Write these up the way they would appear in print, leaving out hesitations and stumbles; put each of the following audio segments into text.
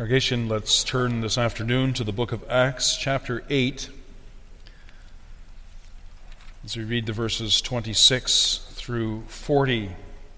Congregation, let's turn this afternoon to the book of Acts, chapter 8, as we read the verses 26 through 40.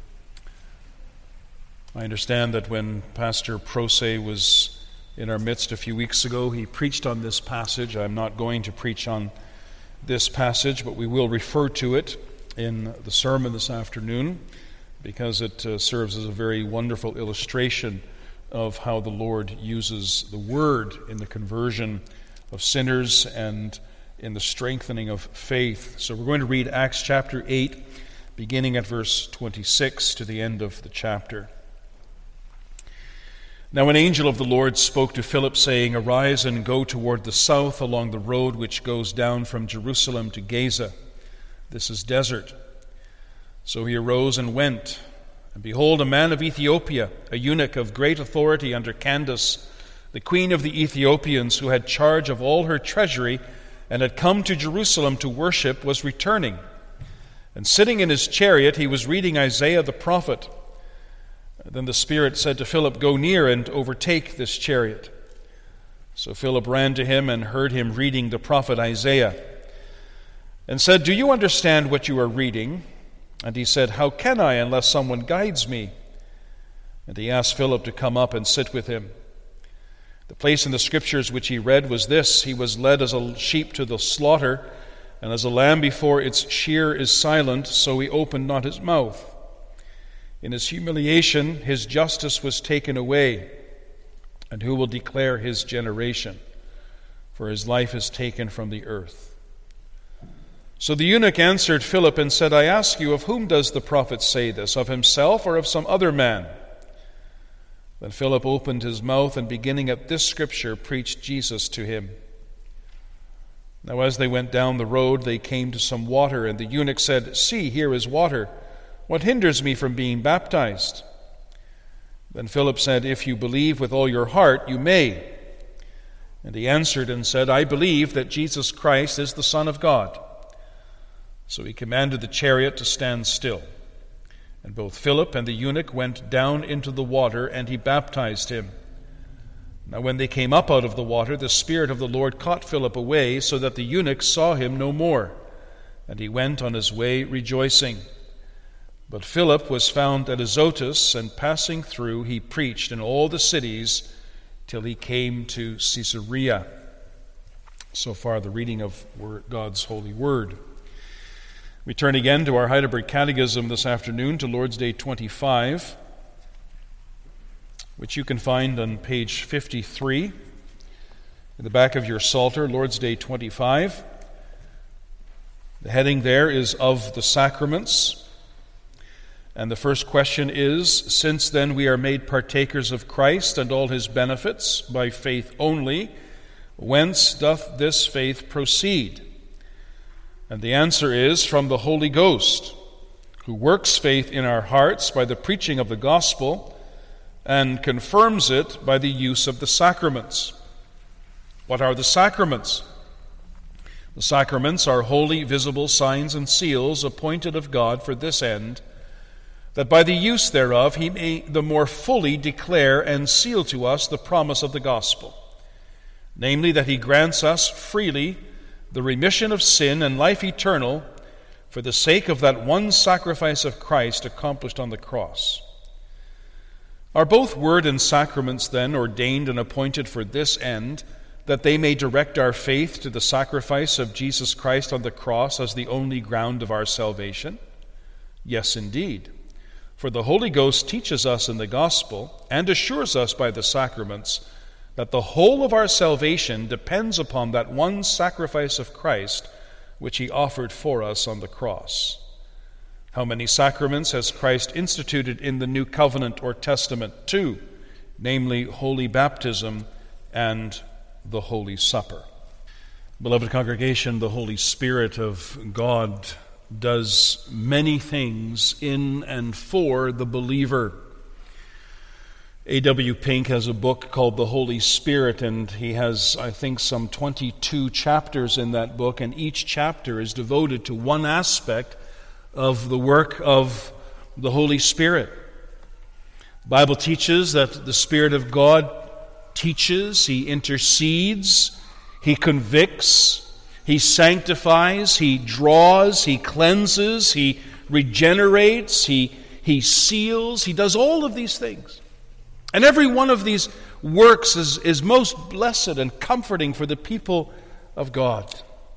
I understand that when Pastor Prose was in our midst a few weeks ago, he preached on this passage. I'm not going to preach on this passage, but we will refer to it in the sermon this afternoon because it serves as a very wonderful illustration of how the Lord uses the Word in the conversion of sinners and in the strengthening of faith. So we're going to read Acts chapter 8, beginning at verse 26 to the end of the chapter. Now an angel of the Lord spoke to Philip, saying, "Arise and go toward the south along the road which goes down from Jerusalem to Gaza. This is desert." So he arose and went. And behold, a man of Ethiopia, a eunuch of great authority under Candace, the queen of the Ethiopians, who had charge of all her treasury and had come to Jerusalem to worship, was returning. And sitting in his chariot, he was reading Isaiah the prophet. Then the Spirit said to Philip, "Go near and overtake this chariot." So Philip ran to him and heard him reading the prophet Isaiah, and said, "Do you understand what you are reading?" And he said, "How can I unless someone guides me?" And he asked Philip to come up and sit with him. The place in the Scriptures which he read was this: "He was led as a sheep to the slaughter, and as a lamb before its shearer is silent, so he opened not his mouth. In his humiliation his justice was taken away. And who will declare his generation? For his life is taken from the earth." So the eunuch answered Philip and said, "I ask you, of whom does the prophet say this, of himself or of some other man?" Then Philip opened his mouth and, beginning at this scripture, preached Jesus to him. Now as they went down the road, they came to some water, and the eunuch said, "See, here is water. What hinders me from being baptized?" Then Philip said, "If you believe with all your heart, you may." And he answered and said, "I believe that Jesus Christ is the Son of God." So he commanded the chariot to stand still. And both Philip and the eunuch went down into the water, and he baptized him. Now when they came up out of the water, the Spirit of the Lord caught Philip away, so that the eunuch saw him no more. And he went on his way rejoicing. But Philip was found at Azotus, and passing through, he preached in all the cities till he came to Caesarea. So far, the reading of God's holy word. We turn again to our Heidelberg Catechism this afternoon, to Lord's Day 25, which you can find on page 53 in the back of your Psalter, Lord's Day 25. The heading there is "Of the Sacraments." And the first question is, "Since then we are made partakers of Christ and all his benefits by faith only, whence doth this faith proceed?" And the answer is, from the Holy Ghost, who works faith in our hearts by the preaching of the gospel and confirms it by the use of the sacraments. What are the sacraments? The sacraments are holy, visible signs and seals appointed of God for this end, that by the use thereof he may the more fully declare and seal to us the promise of the gospel, namely that he grants us freely the remission of sin and life eternal for the sake of that one sacrifice of Christ accomplished on the cross. Are both word and sacraments then ordained and appointed for this end, that they may direct our faith to the sacrifice of Jesus Christ on the cross as the only ground of our salvation? Yes, indeed. For the Holy Ghost teaches us in the gospel and assures us by the sacraments that the whole of our salvation depends upon that one sacrifice of Christ which he offered for us on the cross. How many sacraments has Christ instituted in the New Covenant or Testament? 2, namely Holy Baptism and the Holy Supper. Beloved congregation, the Holy Spirit of God does many things in and for the believer. A.W. Pink has a book called The Holy Spirit, and he has, I think, some 22 chapters in that book, and each chapter is devoted to one aspect of the work of the Holy Spirit. The Bible teaches that the Spirit of God teaches, He intercedes, He convicts, He sanctifies, He draws, He cleanses, He regenerates, He seals, He does all of these things. And every one of these works is most blessed and comforting for the people of God.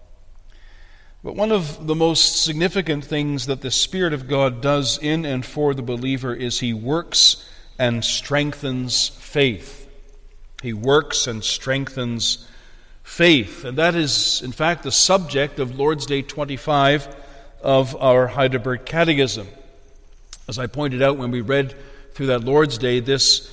But one of the most significant things that the Spirit of God does in and for the believer is He works and strengthens faith. He works and strengthens faith. And that is, in fact, the subject of Lord's Day 25 of our Heidelberg Catechism. As I pointed out when we read through that Lord's Day, this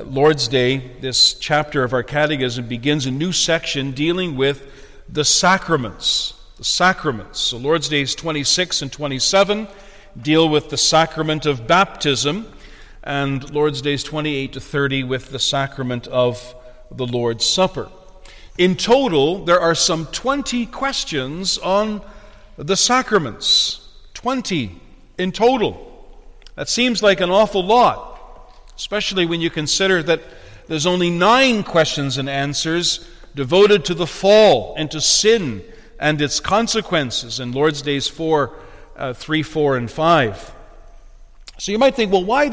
chapter of our Catechism begins a new section dealing with the sacraments. The sacraments. So Lord's Days 26 and 27 deal with the sacrament of baptism, and Lord's Days 28 to 30 with the sacrament of the Lord's Supper. In total, there are some 20 questions on the sacraments. 20 in total. That seems like an awful lot, especially when you consider that there's only 9 questions and answers devoted to the fall and to sin and its consequences in Lord's Days 3, 4, and 5. So you might think, well, why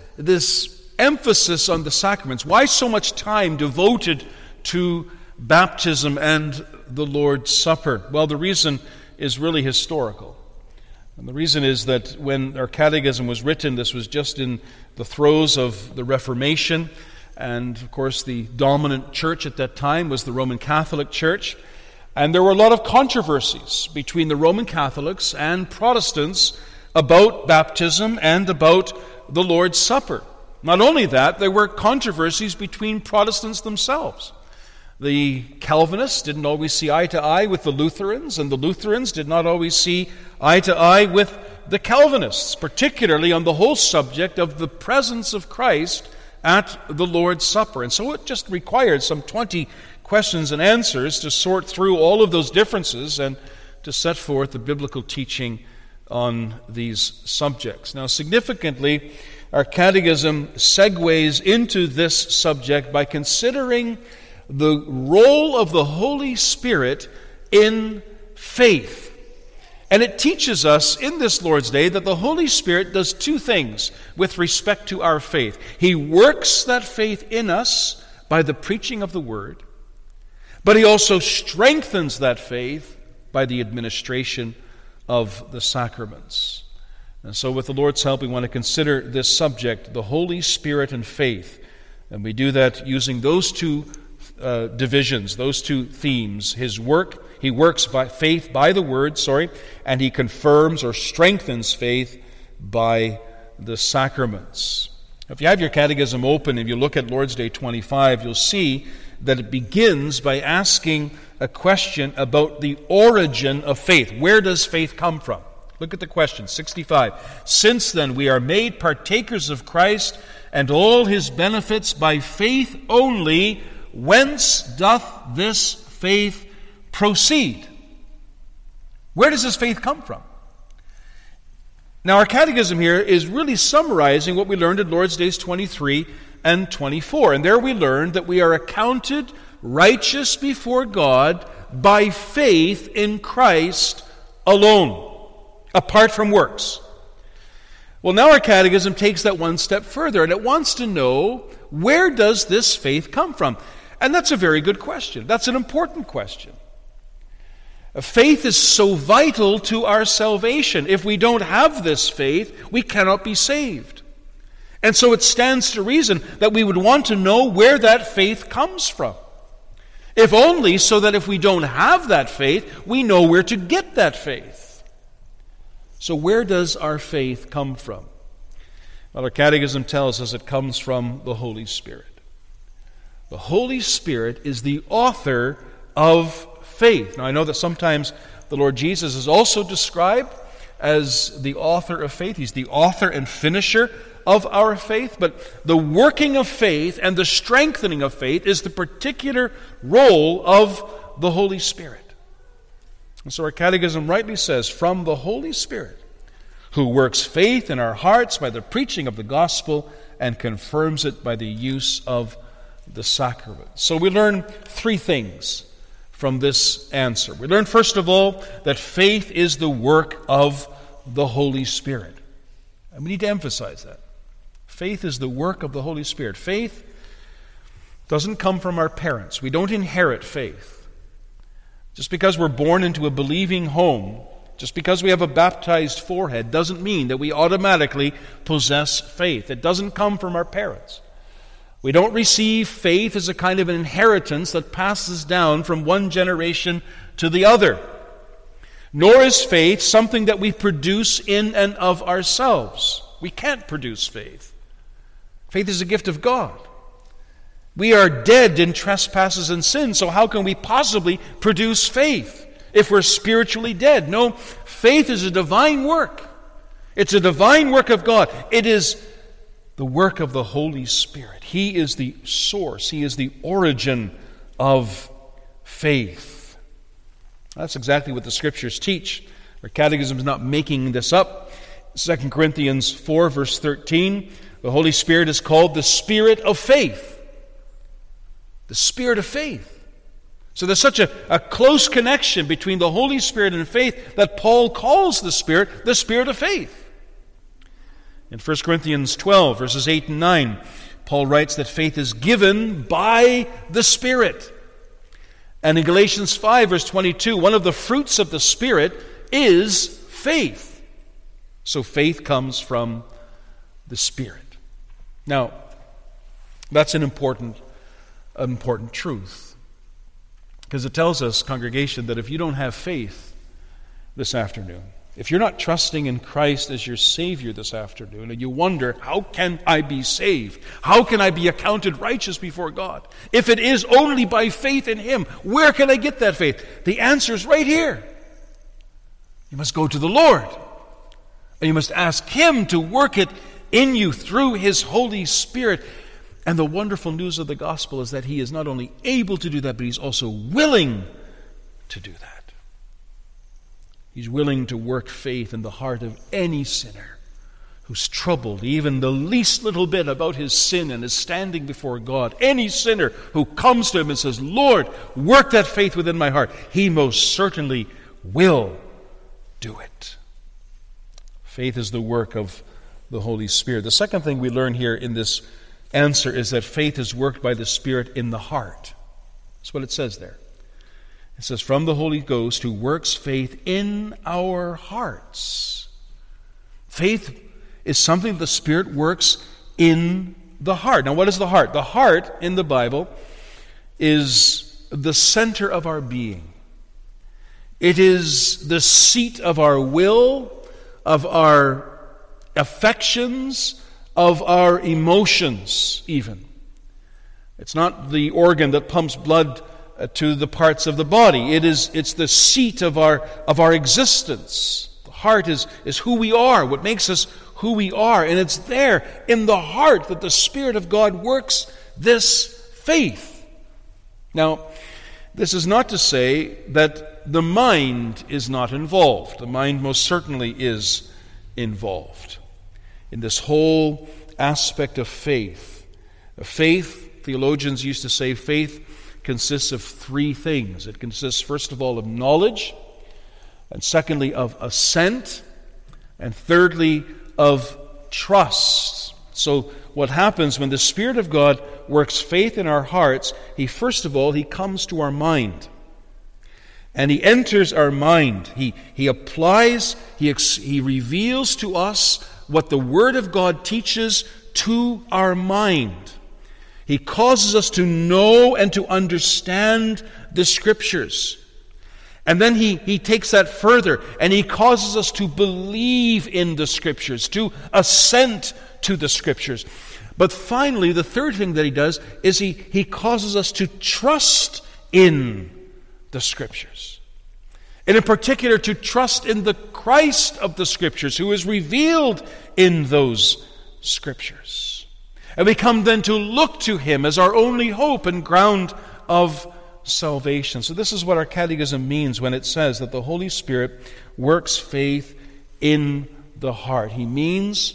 this emphasis on the sacraments? Why so much time devoted to baptism and the Lord's Supper? Well, the reason is really historical. And the reason is that when our catechism was written, this was just in the throes of the Reformation. And, of course, the dominant church at that time was the Roman Catholic Church. And there were a lot of controversies between the Roman Catholics and Protestants about baptism and about the Lord's Supper. Not only that, there were controversies between Protestants themselves. The Calvinists didn't always see eye to eye with the Lutherans, and the Lutherans did not always see eye to eye with the Calvinists, particularly on the whole subject of the presence of Christ at the Lord's Supper. And so it just required some 20 questions and answers to sort through all of those differences and to set forth the biblical teaching on these subjects. Now, significantly, our catechism segues into this subject by considering the role of the Holy Spirit in faith. And it teaches us in this Lord's Day that the Holy Spirit does 2 things with respect to our faith. He works that faith in us by the preaching of the Word, but He also strengthens that faith by the administration of the sacraments. And so with the Lord's help, we want to consider this subject, the Holy Spirit and faith. And we do that using those 2 divisions, those 2 themes. His work, He works by faith by the Word, and He confirms or strengthens faith by the sacraments. If you have your catechism open, if you look at Lord's Day 25, you'll see that it begins by asking a question about the origin of faith. Where does faith come from? Look at the question, 65. Since then we are made partakers of Christ and all His benefits by faith only, whence doth this faith proceed? Where does this faith come from? Now, our catechism here is really summarizing what we learned in Lord's Days 23 and 24. And there we learned that we are accounted righteous before God by faith in Christ alone, apart from works. Well, now our catechism takes that one step further, and it wants to know, where does this faith come from? And that's a very good question. That's an important question. Faith is so vital to our salvation. If we don't have this faith, we cannot be saved. And so it stands to reason that we would want to know where that faith comes from. If only so that if we don't have that faith, we know where to get that faith. So where does our faith come from? Well, our catechism tells us it comes from the Holy Spirit. The Holy Spirit is the author of faith. Now, I know that sometimes the Lord Jesus is also described as the author of faith. He's the author and finisher of our faith. But the working of faith and the strengthening of faith is the particular role of the Holy Spirit. And so our catechism rightly says, from the Holy Spirit, who works faith in our hearts by the preaching of the gospel and confirms it by the use of the sacrament. So we learn three things from this answer. We learn, first of all, that faith is the work of the Holy Spirit. And we need to emphasize that. Faith is the work of the Holy Spirit. Faith doesn't come from our parents. We don't inherit faith. Just because we're born into a believing home, just because we have a baptized forehead, doesn't mean that we automatically possess faith. It doesn't come from our parents. We don't receive faith as a kind of an inheritance that passes down from one generation to the other. Nor is faith something that we produce in and of ourselves. We can't produce faith. Faith is a gift of God. We are dead in trespasses and sins, so how can we possibly produce faith if we're spiritually dead? No, faith is a divine work. It's a divine work of God. It is the work of the Holy Spirit. He is the source. He is the origin of faith. That's exactly what the Scriptures teach. Our catechism is not making this up. 2 Corinthians 4, verse 13, the Holy Spirit is called the Spirit of faith. The Spirit of faith. So there's such a close connection between the Holy Spirit and faith that Paul calls the Spirit of faith. In 1 Corinthians 12, verses 8 and 9, Paul writes that faith is given by the Spirit. And in Galatians 5, verse 22, one of the fruits of the Spirit is faith. So faith comes from the Spirit. Now, that's an important truth. Because it tells us, congregation, that if you don't have faith this afternoon, if you're not trusting in Christ as your Savior this afternoon, and you wonder, how can I be saved? How can I be accounted righteous before God? If it is only by faith in Him, where can I get that faith? The answer is right here. You must go to the Lord. And you must ask Him to work it in you through His Holy Spirit. And the wonderful news of the gospel is that He is not only able to do that, but He's also willing to do that. He's willing to work faith in the heart of any sinner who's troubled even the least little bit about his sin and is standing before God. Any sinner who comes to Him and says, Lord, work that faith within my heart, He most certainly will do it. Faith is the work of the Holy Spirit. The second thing we learn here in this answer is that faith is worked by the Spirit in the heart. That's what it says there. It says, from the Holy Ghost who works faith in our hearts. Faith is something the Spirit works in the heart. Now, what is the heart? The heart in the Bible is the center of our being. It is the seat of our will, of our affections, of our emotions even. It's not the organ that pumps blood to the parts of the body. It's the seat of our existence. The heart is who we are, what makes us who we are. And it's there in the heart that the Spirit of God works this faith. Now, this is not to say that the mind is not involved. The mind most certainly is involved in this whole aspect of faith. Faith, theologians used to say, faith consists of three things. It consists, first of all, of knowledge, and secondly, of assent, and thirdly, of trust. So what happens when the Spirit of God works faith in our hearts, He comes to our mind. And He enters our mind. He applies, He reveals to us what the Word of God teaches to our mind. He causes us to know and to understand the Scriptures. And then he takes that further, and He causes us to believe in the Scriptures, to assent to the Scriptures. But finally, the third thing that He does is He causes us to trust in the Scriptures. And in particular, to trust in the Christ of the Scriptures, who is revealed in those Scriptures. And we come then to look to Him as our only hope and ground of salvation. So this is what our catechism means when it says that the Holy Spirit works faith in the heart. He means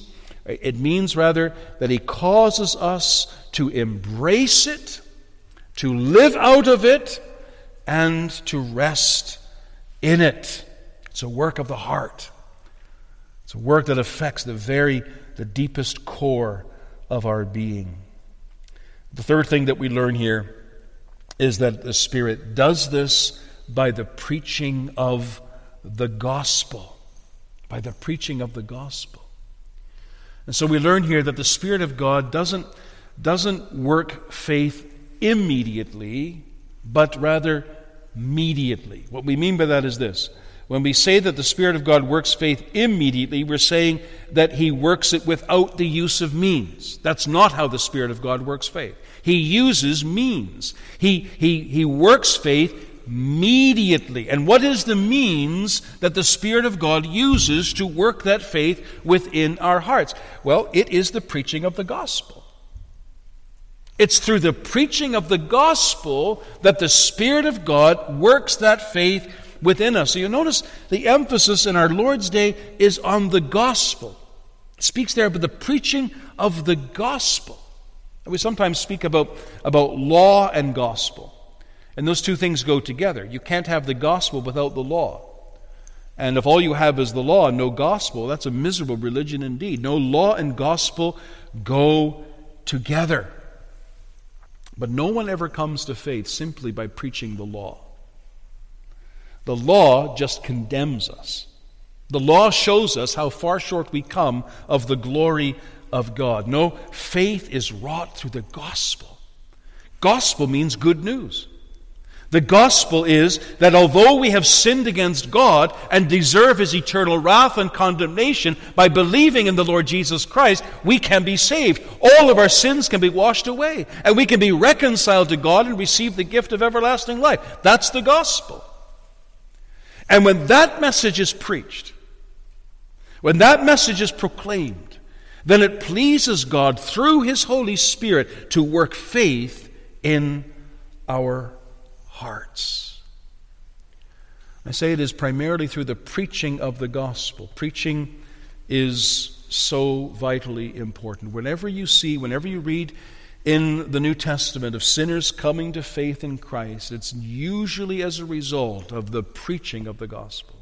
It means, rather, that he causes us to embrace it, to live out of it, and to rest in it. It's a work of the heart. It's a work that affects the deepest core of our being. The third thing that we learn here is that the Spirit does this by the preaching of the gospel. By the preaching of the gospel. And so we learn here that the Spirit of God doesn't work faith immediately, but rather mediately. What we mean by that is this. When we say that the Spirit of God works faith immediately, we're saying that he works it without the use of means. That's not how the Spirit of God works faith. He uses means. He works faith immediately. And what is the means that the Spirit of God uses to work that faith within our hearts? Well, it is the preaching of the gospel. It's through the preaching of the gospel that the Spirit of God works that faith within us. So you notice the emphasis in our Lord's Day is on the gospel. It speaks there about the preaching of the gospel. We sometimes speak about law and gospel. And those two things go together. You can't have the gospel without the law. And if all you have is the law and no gospel, that's a miserable religion indeed. No, law and gospel go together. But no one ever comes to faith simply by preaching the law. The law just condemns us. The law shows us how far short we come of the glory of God. No, faith is wrought through the gospel. Gospel means good news. The gospel is that although we have sinned against God and deserve his eternal wrath and condemnation, by believing in the Lord Jesus Christ, we can be saved. All of our sins can be washed away, and we can be reconciled to God and receive the gift of everlasting life. That's the gospel. And when that message is preached, when that message is proclaimed, then it pleases God through his Holy Spirit to work faith in our hearts. I say it is primarily through the preaching of the gospel. Preaching is so vitally important. Whenever you read in the New Testament of sinners coming to faith in Christ, it's usually as a result of the preaching of the gospel.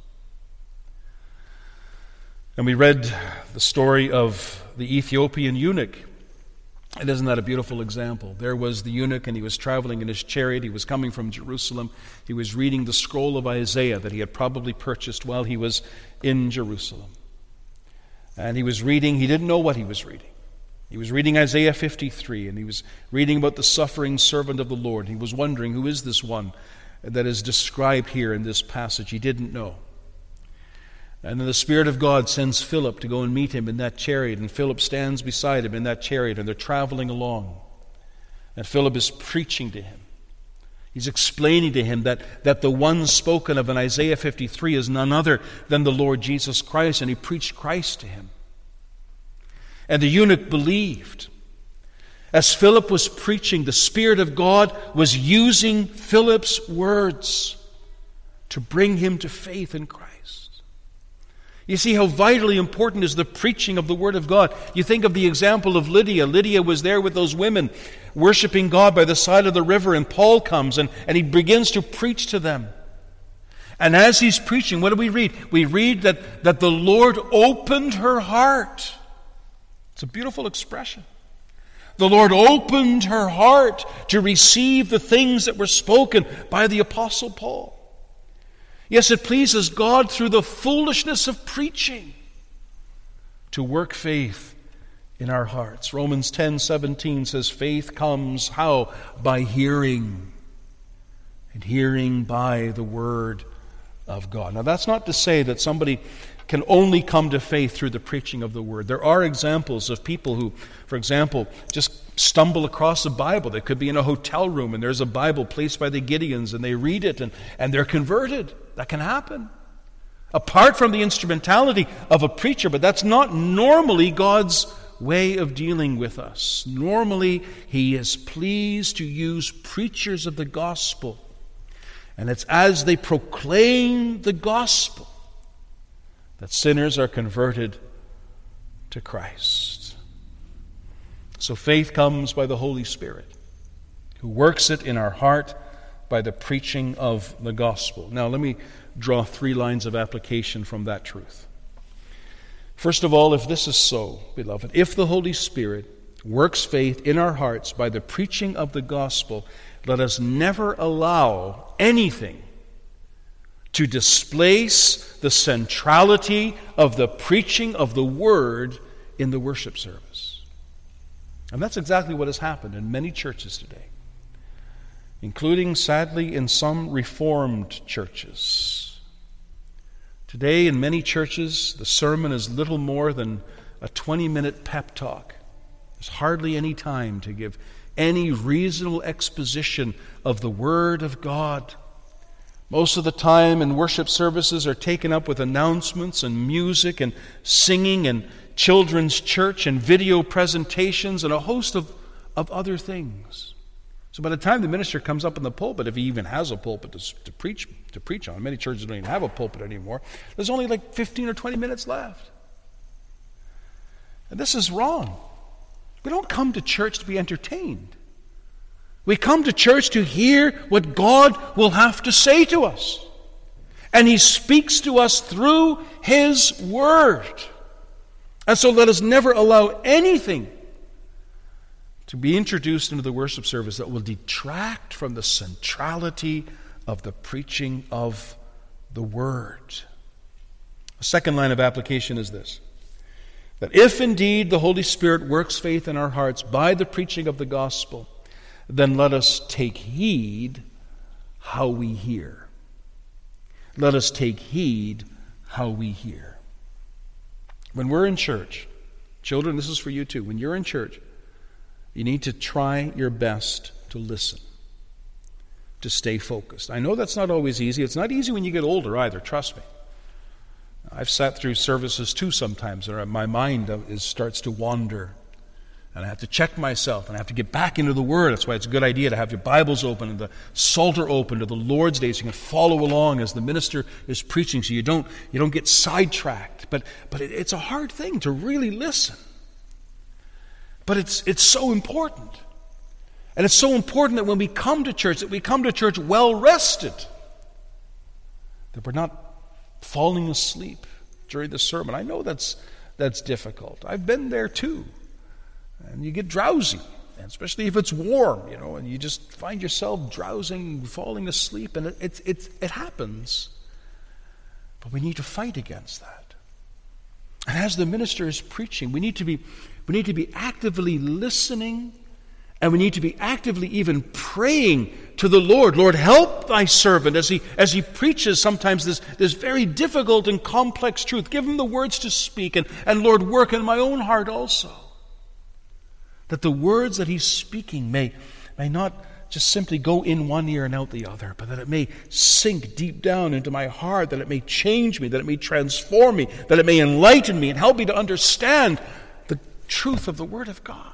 And we read the story of the Ethiopian eunuch. And isn't that a beautiful example? There was the eunuch, and he was traveling in his chariot. He was coming from Jerusalem. He was reading the scroll of Isaiah that he had probably purchased while he was in Jerusalem. And he was reading, he didn't know what he was reading. He was reading Isaiah 53, and he was reading about the suffering servant of the Lord. He was wondering, who is this one that is described here in this passage? He didn't know. And then the Spirit of God sends Philip to go and meet him in that chariot, and Philip stands beside him in that chariot, and they're traveling along. And Philip is preaching to him. He's explaining to him that the one spoken of in Isaiah 53 is none other than the Lord Jesus Christ, and he preached Christ to him. And the eunuch believed. As Philip was preaching, the Spirit of God was using Philip's words to bring him to faith in Christ. You see how vitally important is the preaching of the Word of God. You think of the example of Lydia. Lydia was there with those women worshiping God by the side of the river, and Paul comes and he begins to preach to them. And as he's preaching, what do we read? We read that the Lord opened her heart. It's a beautiful expression. The Lord opened her heart to receive the things that were spoken by the Apostle Paul. Yes, it pleases God through the foolishness of preaching to work faith in our hearts. Romans 10:17 says faith comes how? By hearing. And hearing by the Word of God. Now that's not to say that somebody can only come to faith through the preaching of the Word. There are examples of people who, for example, just stumble across a Bible. They could be in a hotel room and there's a Bible placed by the Gideons and they read it and they're converted. That can happen. Apart from the instrumentality of a preacher, but that's not normally God's way of dealing with us. Normally, He is pleased to use preachers of the gospel. And it's as they proclaim the gospel that sinners are converted to Christ. So faith comes by the Holy Spirit, who works it in our heart by the preaching of the gospel. Now, let me draw 3 lines of application from that truth. First of all, if this is so, beloved, if the Holy Spirit works faith in our hearts by the preaching of the gospel, let us never allow anything to displace the centrality of the preaching of the Word in the worship service. And that's exactly what has happened in many churches today, including, sadly, in some Reformed churches. Today, in many churches, the sermon is little more than a 20-minute pep talk. There's hardly any time to give any reasonable exposition of the Word of God. Most of the time in worship services are taken up with announcements and music and singing and children's church and video presentations and a host of other things. So by the time the minister comes up in the pulpit, if he even has a pulpit to preach on, many churches don't even have a pulpit anymore, there's only like 15 or 20 minutes left. And this is wrong. We don't come to church to be entertained. We come to church to hear what God will have to say to us. And He speaks to us through His Word. And so let us never allow anything to be introduced into the worship service that will detract from the centrality of the preaching of the Word. A second line of application is this: that if indeed the Holy Spirit works faith in our hearts by the preaching of the gospel, then let us take heed how we hear. Let us take heed how we hear. When we're in church, children, this is for you too. When you're in church, you need to try your best to listen, to stay focused. I know that's not always easy. It's not easy when you get older either, trust me. I've sat through services too sometimes where my mind starts to wander. And I have to check myself, and I have to get back into the Word. That's why it's a good idea to have your Bibles open and the Psalter open to the Lord's Day, so you can follow along as the minister is preaching, so you don't get sidetracked. But it's a hard thing to really listen. But it's so important. And it's so important that when we come to church, that we come to church well rested. That we're not falling asleep during the sermon. I know that's difficult. I've been there too. And you get drowsy, especially if it's warm, and you just find yourself drowsing, falling asleep, and it happens. But we need to fight against that. And as the minister is preaching, we need to be actively listening, and we need to be actively even praying to the Lord. Lord, help thy servant as he preaches sometimes this very difficult and complex truth. Give him the words to speak, and Lord, work in my own heart also. That the words that he's speaking may not just simply go in one ear and out the other, but that it may sink deep down into my heart, that it may change me, that it may transform me, that it may enlighten me and help me to understand the truth of the Word of God.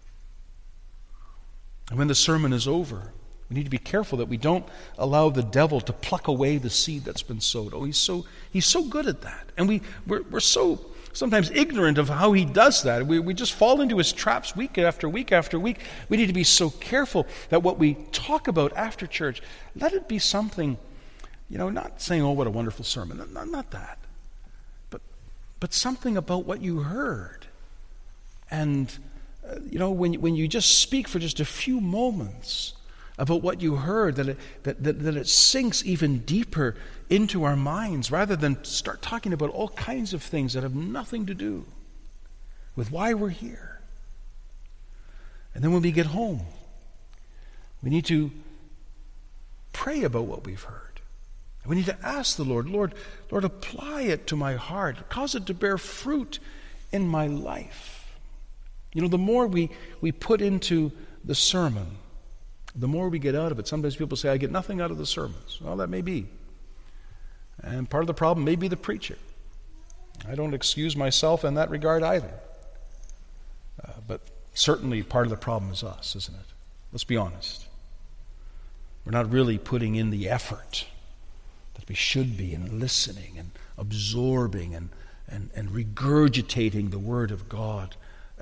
And when the sermon is over, we need to be careful that we don't allow the devil to pluck away the seed that's been sowed. Oh, he's so good at that. And we're so sometimes ignorant of how he does that. We just fall into his traps week after week after week. We need to be so careful that what we talk about after church, let it be something, not saying, oh, what a wonderful sermon. Not that. But something about what you heard. And, when you just speak for just a few moments about what you heard, that it sinks even deeper into our minds, rather than start talking about all kinds of things that have nothing to do with why we're here. And then when we get home, we need to pray about what we've heard. And we need to ask the Lord, apply it to my heart. Cause it to bear fruit in my life. The more we put into the sermon, the more we get out of it. Sometimes people say, I get nothing out of the sermons. Well, that may be. And part of the problem may be the preacher. I don't excuse myself in that regard either. But certainly part of the problem is us, isn't it? Let's be honest. We're not really putting in the effort that we should be in listening and absorbing and regurgitating the Word of God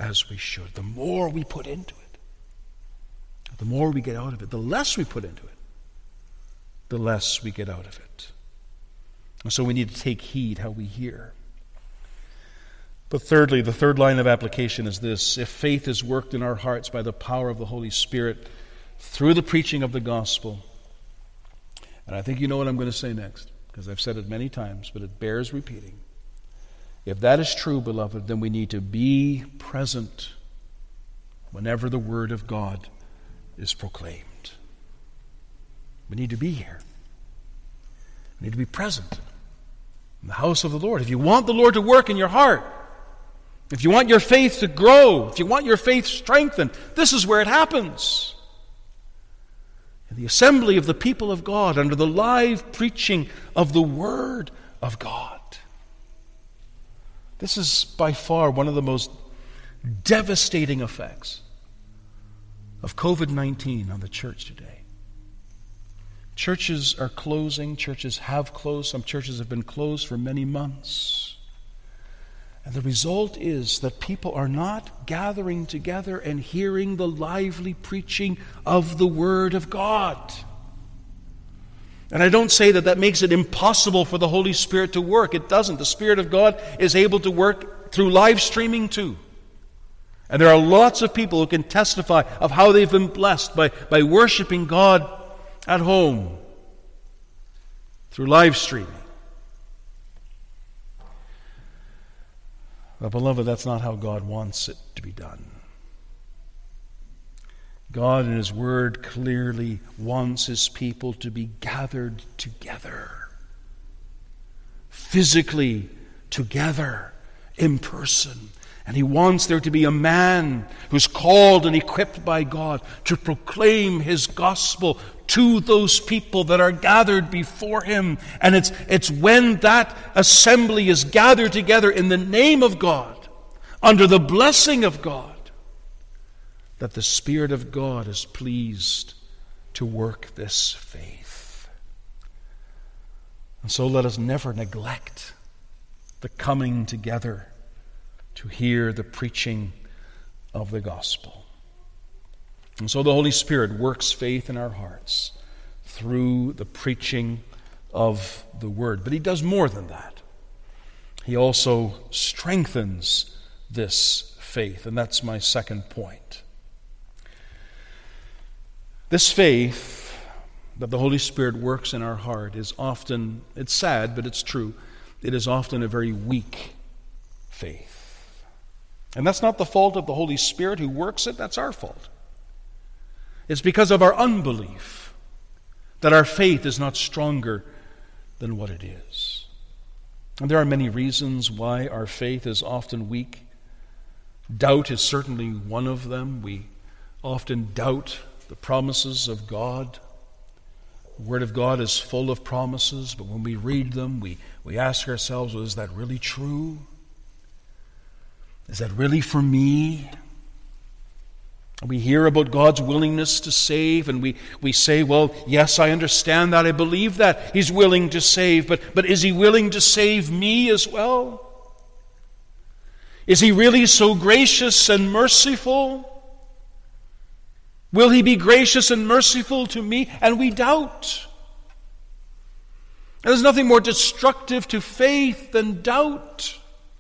as we should. The more we put into it, the more we get out of it. The less we put into it, the less we get out of it. And so we need to take heed how we hear. But thirdly, the third line of application is this: if faith is worked in our hearts by the power of the Holy Spirit through the preaching of the gospel, and I think you know what I'm going to say next, because I've said it many times, but it bears repeating. If that is true, beloved, then we need to be present whenever the Word of God is proclaimed. We need to be here. We need to be present in the house of the Lord. If you want the Lord to work in your heart, if you want your faith to grow, if you want your faith strengthened, this is where it happens. In the assembly of the people of God, under the live preaching of the Word of God. This is by far one of the most devastating effects of COVID-19 on the church today. Churches are closing. Churches have closed. Some churches have been closed for many months. And the result is that people are not gathering together and hearing the lively preaching of the Word of God. And I don't say that makes it impossible for the Holy Spirit to work. It doesn't. The Spirit of God is able to work through live streaming too. And there are lots of people who can testify of how they've been blessed by worshiping God at home through live streaming. But beloved, that's not how God wants it to be done. God in His Word clearly wants His people to be gathered together, physically together, in person. And He wants there to be a man who's called and equipped by God to proclaim His gospel to those people that are gathered before Him. And it's when that assembly is gathered together in the name of God, under the blessing of God, that the Spirit of God is pleased to work this faith. And so let us never neglect the coming together to hear the preaching of the gospel. And so the Holy Spirit works faith in our hearts through the preaching of the Word. But He does more than that. He also strengthens this faith, and that's my second point. This faith that the Holy Spirit works in our heart is often, it's sad, but it's true, it is often a very weak faith. And that's not the fault of the Holy Spirit who works it, that's our fault. It's because of our unbelief that our faith is not stronger than what it is. And there are many reasons why our faith is often weak. Doubt is certainly one of them. We often doubt the promises of God. The Word of God is full of promises, but when we read them, we ask ourselves, well, is that really true? Is that really for me? We hear about God's willingness to save, and we say, well, yes, I understand that. I believe that He's willing to save, but is He willing to save me as well? Is He really so gracious and merciful? Will He be gracious and merciful to me? And we doubt. And there's nothing more destructive to faith than doubt.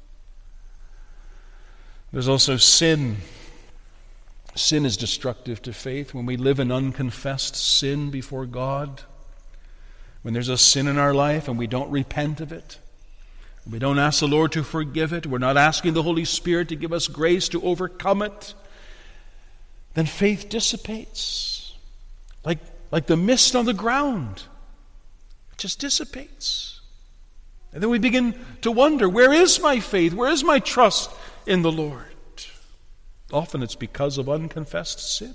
There's also sin. Sin is destructive to faith. When we live in unconfessed sin before God, when there's a sin in our life and we don't repent of it, we don't ask the Lord to forgive it, we're not asking the Holy Spirit to give us grace to overcome it, then faith dissipates. Like the mist on the ground. It just dissipates. And then we begin to wonder, where is my faith? Where is my trust in the Lord? Often it's because of unconfessed sin.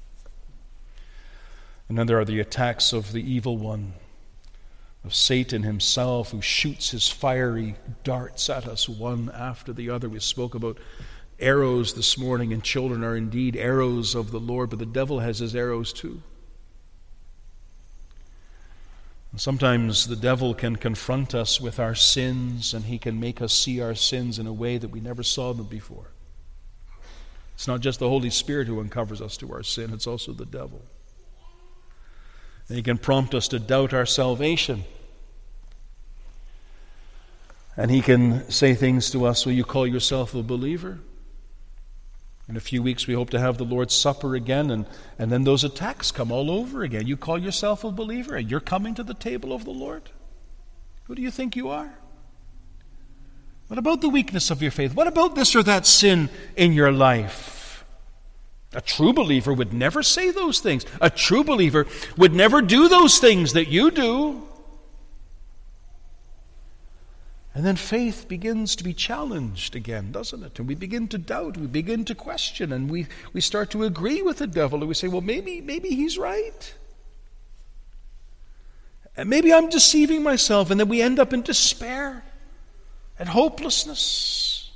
And then there are the attacks of the evil one, of Satan himself, who shoots his fiery darts at us one after the other. We spoke about arrows this morning, and children are indeed arrows of the Lord, but the devil has his arrows too. And sometimes the devil can confront us with our sins, and he can make us see our sins in a way that we never saw them before. It's not just the Holy Spirit who uncovers us to our sin, it's also the devil. And he can prompt us to doubt our salvation. And he can say things to us, will you call yourself a believer? In a few weeks we hope to have the Lord's Supper again, and then those attacks come all over again. You call yourself a believer and you're coming to the table of the Lord? Who do you think you are? What about the weakness of your faith? What about this or that sin in your life? A true believer would never say those things. A true believer would never do those things that you do. And then faith begins to be challenged again, doesn't it? And we begin to doubt, we begin to question, and we start to agree with the devil, and we say, well, maybe he's right. And maybe I'm deceiving myself, and then we end up in despair and hopelessness.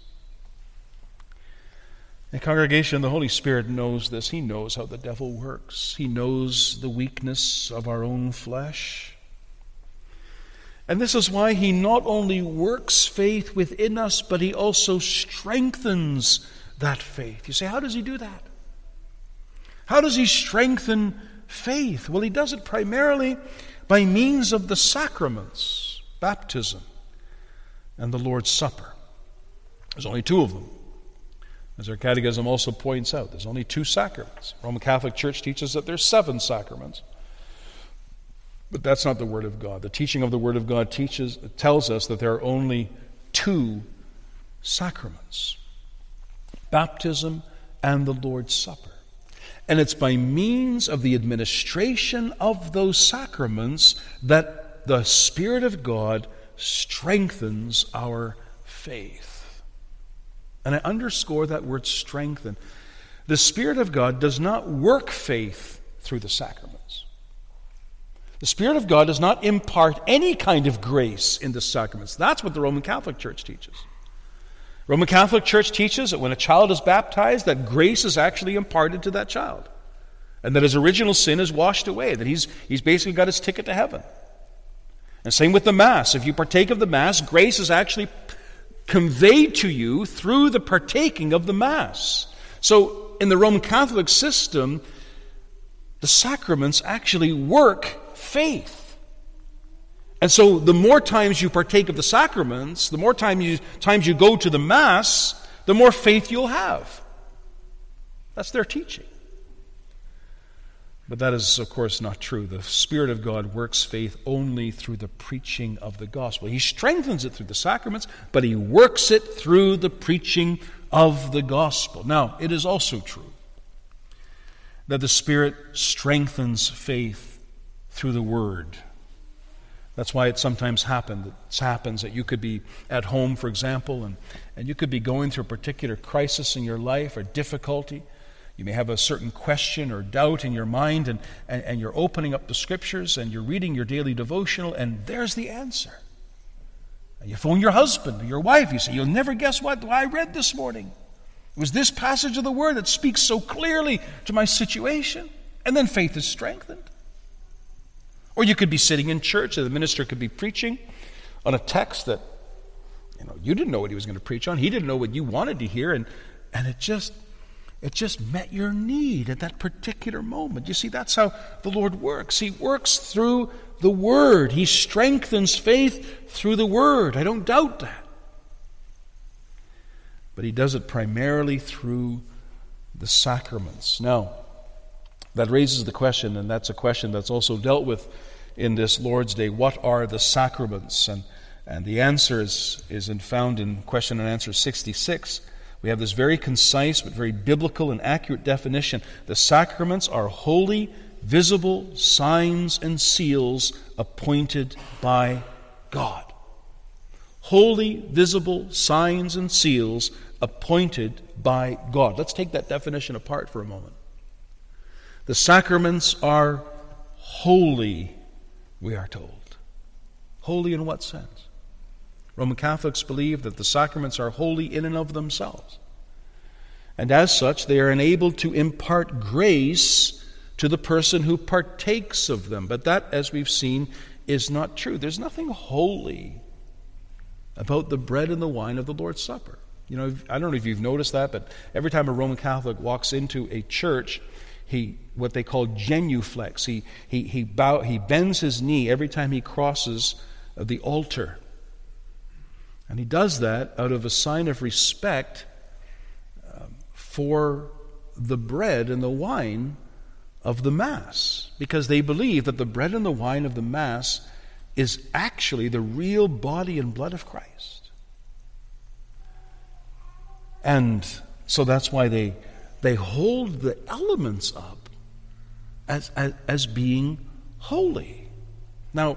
The congregation, the Holy Spirit knows this. He knows how the devil works. He knows the weakness of our own flesh. And this is why he not only works faith within us, but he also strengthens that faith. You say, how does he do that? How does he strengthen faith? Well, he does it primarily by means of the sacraments, baptism and the Lord's Supper. There's only two of them. As our catechism also points out, there's only two sacraments. The Roman Catholic Church teaches that there's 7 sacraments. But that's not the Word of God. The teaching of the Word of God tells us that there are only 2 sacraments. Baptism and the Lord's Supper. And it's by means of the administration of those sacraments that the Spirit of God strengthens our faith. And I underscore that word strengthen. The Spirit of God does not work faith through the sacraments. The Spirit of God does not impart any kind of grace in the sacraments. That's what the Roman Catholic Church teaches. The Roman Catholic Church teaches that when a child is baptized, that grace is actually imparted to that child. And that his original sin is washed away. That he's basically got his ticket to heaven. And same with the Mass. If you partake of the Mass, grace is actually conveyed to you through the partaking of the Mass. So in the Roman Catholic system, the sacraments actually work faith. And so the more times you partake of the sacraments, the more times you go to the Mass, the more faith you'll have. That's their teaching. But that is, of course, not true. The Spirit of God works faith only through the preaching of the gospel. He strengthens it through the sacraments, but he works it through the preaching of the gospel. Now, it is also true that the Spirit strengthens faith through the Word. That's why it sometimes happens that you could be at home, for example, and you could be going through a particular crisis in your life or difficulty. You may have a certain question or doubt in your mind, and you're opening up the Scriptures and you're reading your daily devotional, and there's the answer. And you phone your husband or your wife, you say, you'll never guess what I read this morning. It was this passage of the Word that speaks so clearly to my situation. And then faith is strengthened. Or you could be sitting in church and the minister could be preaching on a text that you didn't know what he was going to preach on. He didn't know what you wanted to hear, and it just met your need at that particular moment. You see, that's how the Lord works. He works through the Word. He strengthens faith through the Word. I don't doubt that. But he does it primarily through the sacraments. Now, that raises the question, and that's a question that's also dealt with in this Lord's Day. What are the sacraments? And the answer is found in question and answer 66. We have this very concise but very biblical and accurate definition. The sacraments are holy, visible signs and seals appointed by God. Holy, visible signs and seals appointed by God. Let's take that definition apart for a moment. The sacraments are holy, we are told. Holy in what sense? Roman Catholics believe that the sacraments are holy in and of themselves. And as such, they are enabled to impart grace to the person who partakes of them. But that, as we've seen, is not true. There's nothing holy about the bread and the wine of the Lord's Supper. I don't know if you've noticed that, but every time a Roman Catholic walks into a church, what they call genuflex. He bends his knee every time he crosses the altar. And he does that out of a sign of respect for the bread and the wine of the Mass, because they believe that the bread and the wine of the Mass is actually the real body and blood of Christ. And so that's why they hold the elements up as being holy. Now,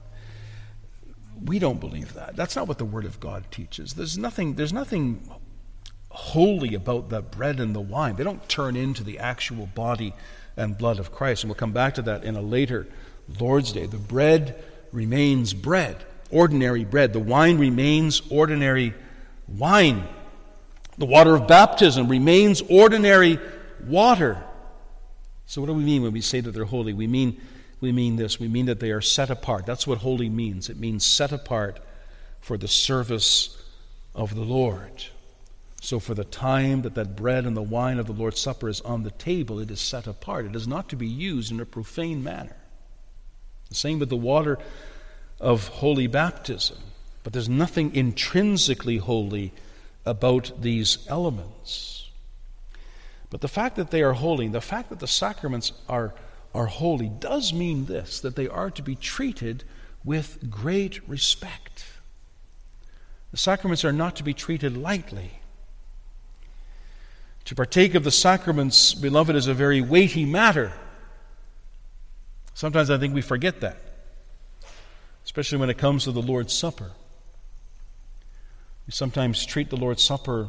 we don't believe that. That's not what the Word of God teaches. There's nothing holy about the bread and the wine. They don't turn into the actual body and blood of Christ. And we'll come back to that in a later Lord's Day. The bread remains bread, ordinary bread. The wine remains ordinary wine. The water of baptism remains ordinary water. So what do we mean when we say that they're holy? We mean this. We mean that they are set apart. That's what holy means. It means set apart for the service of the Lord. So for the time that bread and the wine of the Lord's Supper is on the table, it is set apart. It is not to be used in a profane manner. The same with the water of holy baptism. But there's nothing intrinsically holy about these elements. But the fact that they are holy, the fact that the sacraments are holy, does mean this, that they are to be treated with great respect. The sacraments are not to be treated lightly. To partake of the sacraments, beloved, is a very weighty matter. Sometimes I think we forget that, especially when it comes to the Lord's Supper. We sometimes treat the Lord's Supper,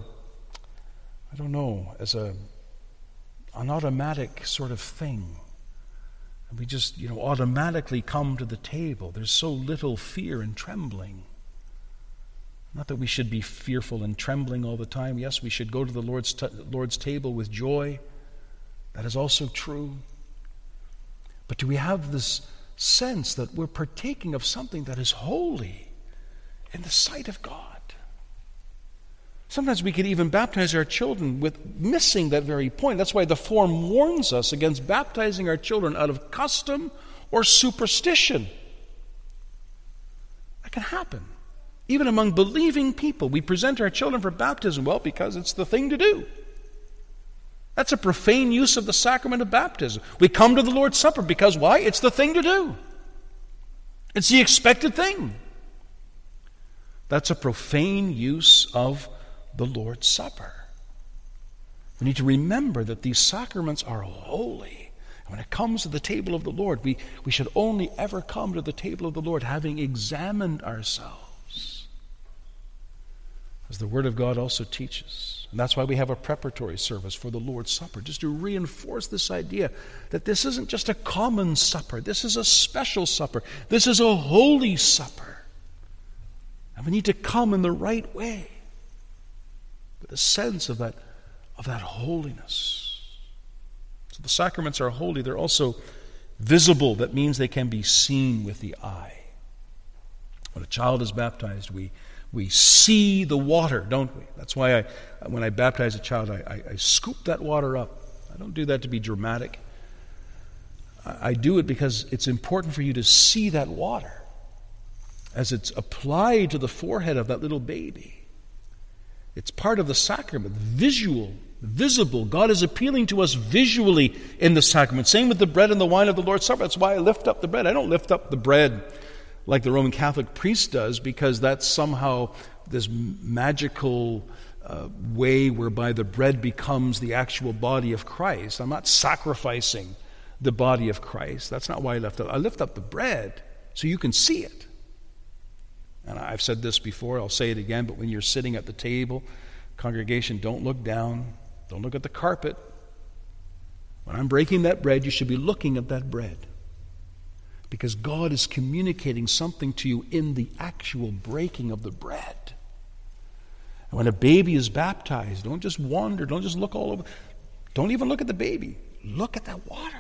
as an automatic sort of thing. And we just, automatically come to the table. There's so little fear and trembling. Not that we should be fearful and trembling all the time. Yes, we should go to the Lord's table with joy. That is also true. But do we have this sense that we're partaking of something that is holy in the sight of God? Sometimes we can even baptize our children with missing that very point. That's why the form warns us against baptizing our children out of custom or superstition. That can happen. Even among believing people, we present our children for baptism, because it's the thing to do. That's a profane use of the sacrament of baptism. We come to the Lord's Supper because why? It's the thing to do. It's the expected thing. That's a profane use of the Lord's Supper. We need to remember that these sacraments are holy. And when it comes to the table of the Lord, we should only ever come to the table of the Lord having examined ourselves, as the Word of God also teaches. And that's why we have a preparatory service for the Lord's Supper, just to reinforce this idea that this isn't just a common supper. This is a special supper. This is a holy supper. And we need to come in the right way, with a sense of that holiness. So the sacraments are holy. They're also visible. That means they can be seen with the eye. When a child is baptized, we see the water, don't we? That's why when I baptize a child, I scoop that water up. I don't do that to be dramatic. I do it because it's important for you to see that water as it's applied to the forehead of that little baby. It's part of the sacrament, visible. God is appealing to us visually in the sacrament. Same with the bread and the wine of the Lord's Supper. That's why I lift up the bread. I don't lift up the bread like the Roman Catholic priest does, because that's somehow this magical way whereby the bread becomes the actual body of Christ. I'm not sacrificing the body of Christ. That's not why I lift up. I lift up the bread so you can see it. And I've said this before, I'll say it again, but when you're sitting at the table, congregation, don't look down. Don't look at the carpet. When I'm breaking that bread, you should be looking at that bread, because God is communicating something to you in the actual breaking of the bread. And when a baby is baptized, don't just wander, don't just look all over. Don't even look at the baby. Look at that water.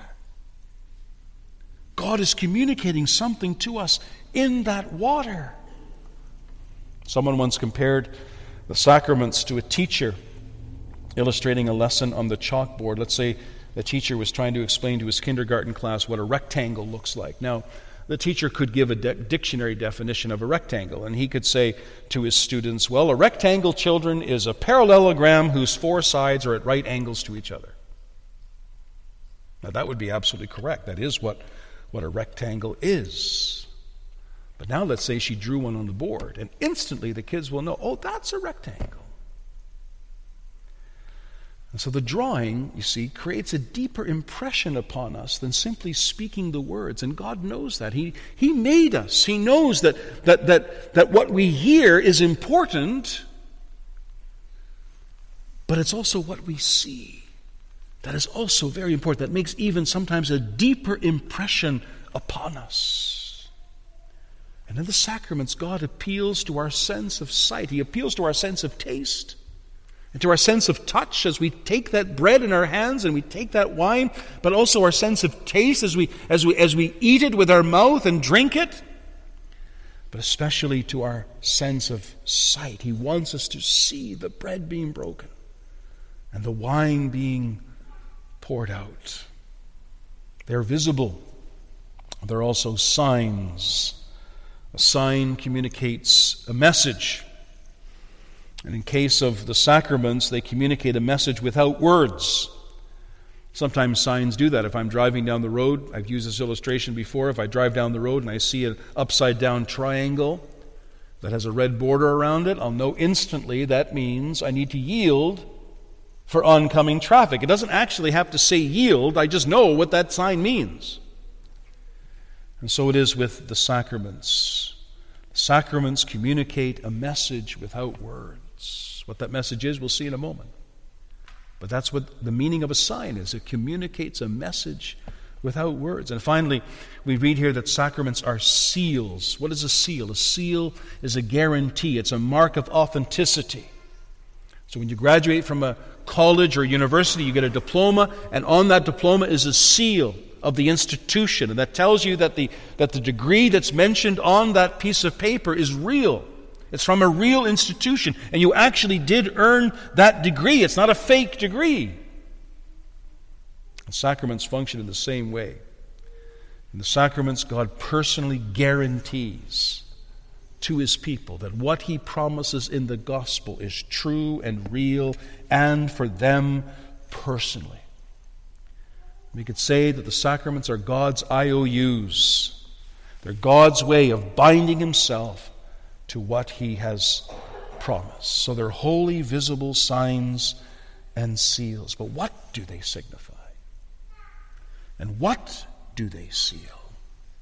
God is communicating something to us in that water. Someone once compared the sacraments to a teacher illustrating a lesson on the chalkboard. Let's say the teacher was trying to explain to his kindergarten class what a rectangle looks like. Now, the teacher could give a dictionary definition of a rectangle, and he could say to his students, well, a rectangle, children, is a parallelogram whose four sides are at right angles to each other. Now, that would be absolutely correct. That is what a rectangle is. But now let's say she drew one on the board, and instantly the kids will know, oh, that's a rectangle. And so the drawing, you see, creates a deeper impression upon us than simply speaking the words. And God knows that. He made us. He knows that what we hear is important, but it's also what we see. That is also very important. That makes even sometimes a deeper impression upon us. And in the sacraments, God appeals to our sense of sight. He appeals to our sense of taste. And to our sense of touch as we take that bread in our hands and we take that wine, but also our sense of taste as we eat it with our mouth and drink it, but especially to our sense of sight. He wants us to see the bread being broken and the wine being poured out. They're visible. They're also signs. A sign communicates a message. And in case of the sacraments, they communicate a message without words. Sometimes signs do that. If I'm driving down the road, I've used this illustration before, if I drive down the road and I see an upside-down triangle that has a red border around it, I'll know instantly that means I need to yield for oncoming traffic. It doesn't actually have to say yield, I just know what that sign means. And so it is with the sacraments. The sacraments communicate a message without words. What that message is, we'll see in a moment. But that's what the meaning of a sign is. It communicates a message without words. And finally, we read here that sacraments are seals. What is a seal? A seal is a guarantee. It's a mark of authenticity. So when you graduate from a college or university, you get a diploma, and on that diploma is a seal of the institution. And that tells you that the degree that's mentioned on that piece of paper is real. It's from a real institution, and you actually did earn that degree. It's not a fake degree. The sacraments function in the same way. In the sacraments, God personally guarantees to His people that what He promises in the gospel is true and real, and for them personally. We could say that the sacraments are God's IOUs. They're God's way of binding Himself to what He has promised. So they're holy, visible signs and seals. But what do they signify? And what do they seal?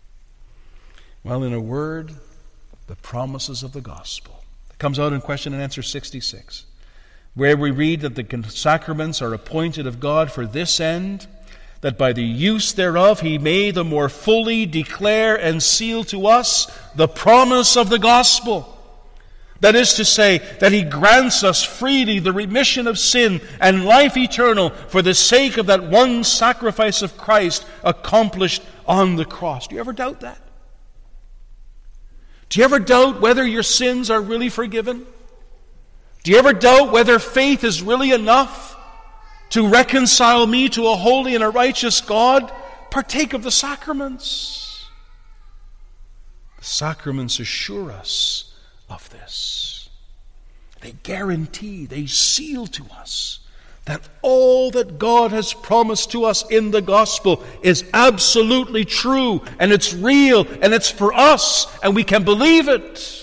Well, in a word, the promises of the gospel. It comes out in question and answer 66, where we read that the sacraments are appointed of God for this end, that by the use thereof He may the more fully declare and seal to us the promise of the gospel. That is to say, that He grants us freely the remission of sin and life eternal for the sake of that one sacrifice of Christ accomplished on the cross. Do you ever doubt that? Do you ever doubt whether your sins are really forgiven? Do you ever doubt whether faith is really enough to reconcile me to a holy and a righteous God? Partake of the sacraments. The sacraments assure us of this. They guarantee, they seal to us that all that God has promised to us in the gospel is absolutely true, and it's real, and it's for us, and we can believe it.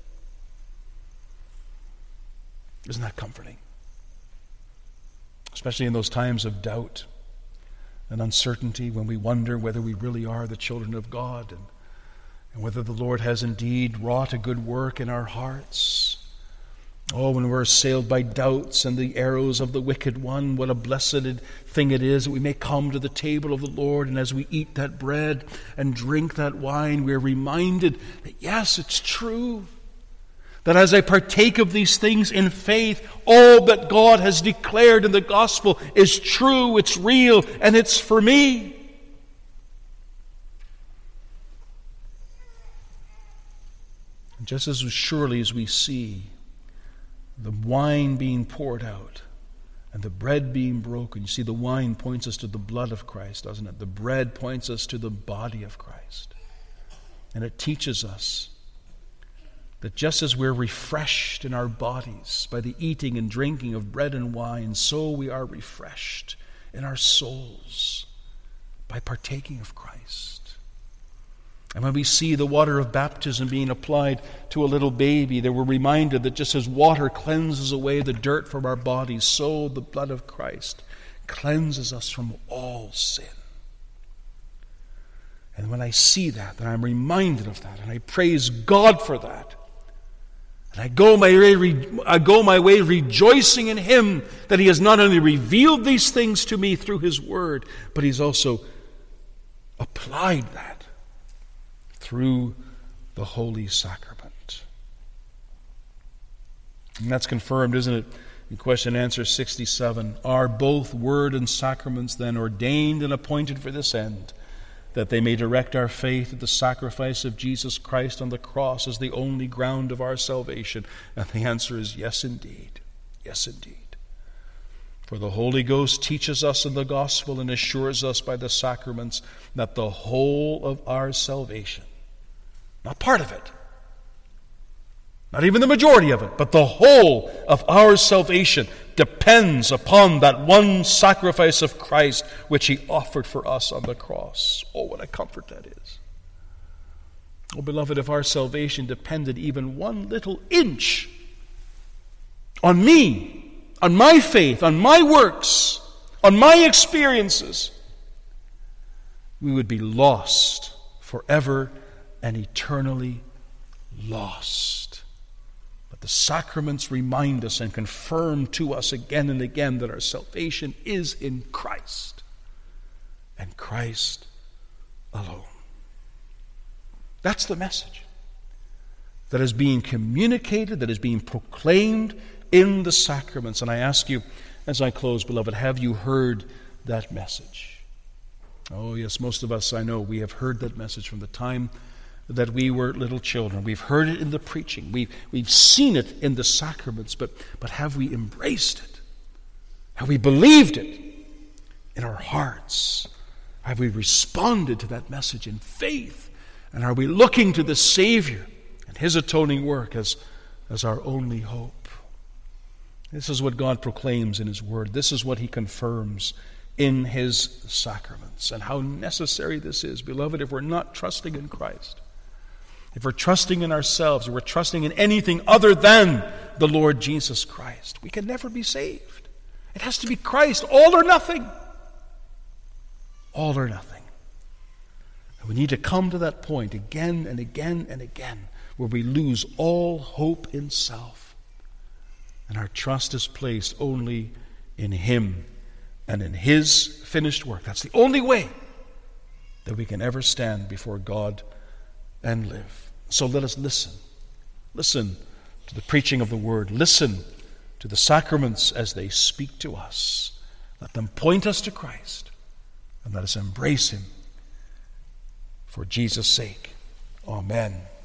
Isn't that comforting? Especially in those times of doubt and uncertainty, when we wonder whether we really are the children of God and whether the Lord has indeed wrought a good work in our hearts. Oh, when we're assailed by doubts and the arrows of the wicked one, what a blessed thing it is that we may come to the table of the Lord, and as we eat that bread and drink that wine, we're reminded that yes, it's true. That as I partake of these things in faith, all that God has declared in the gospel is true, it's real, and it's for me. Just as surely as we see the wine being poured out and the bread being broken. You see, the wine points us to the blood of Christ, doesn't it? The bread points us to the body of Christ. And it teaches us that just as we're refreshed in our bodies by the eating and drinking of bread and wine, so we are refreshed in our souls by partaking of Christ. And when we see the water of baptism being applied to a little baby, they were reminded that just as water cleanses away the dirt from our bodies, so the blood of Christ cleanses us from all sin. And when I see that, then I'm reminded of that, and I praise God for that. And I go my way rejoicing in Him that He has not only revealed these things to me through His Word, but He's also applied that through the Holy Sacrament. And that's confirmed, isn't it? In question and answer 67, are both Word and Sacraments then ordained and appointed for this end, that they may direct our faith at the sacrifice of Jesus Christ on the cross as the only ground of our salvation? And the answer is yes, indeed. Yes, indeed. For the Holy Ghost teaches us in the gospel and assures us by the sacraments that the whole of our salvation, not part of it, not even the majority of it, but the whole of our salvation depends upon that one sacrifice of Christ which He offered for us on the cross. Oh, what a comfort that is. Oh, beloved, if our salvation depended even one little inch on me, on my faith, on my works, on my experiences, we would be lost forever and eternally lost. But the sacraments remind us and confirm to us again and again that our salvation is in Christ and Christ alone. That's the message that is being communicated, that is being proclaimed in the sacraments. And I ask you, as I close, beloved, have you heard that message? Oh, yes, most of us, I know, we have heard that message from the time that we were little children. We've heard it in the preaching. We've seen it in the sacraments, but have we embraced it? Have we believed it in our hearts? Have we responded to that message in faith? And are we looking to the Savior and His atoning work as our only hope? This is what God proclaims in His Word. This is what He confirms in His sacraments. And how necessary this is, beloved, if we're not trusting in Christ. If we're trusting in ourselves, if we're trusting in anything other than the Lord Jesus Christ, we can never be saved. It has to be Christ, all or nothing. All or nothing. And we need to come to that point again and again and again where we lose all hope in self. And our trust is placed only in Him and in His finished work. That's the only way that we can ever stand before God and live. So let us listen. Listen to the preaching of the Word. Listen to the sacraments as they speak to us. Let them point us to Christ, and let us embrace Him for Jesus' sake. Amen.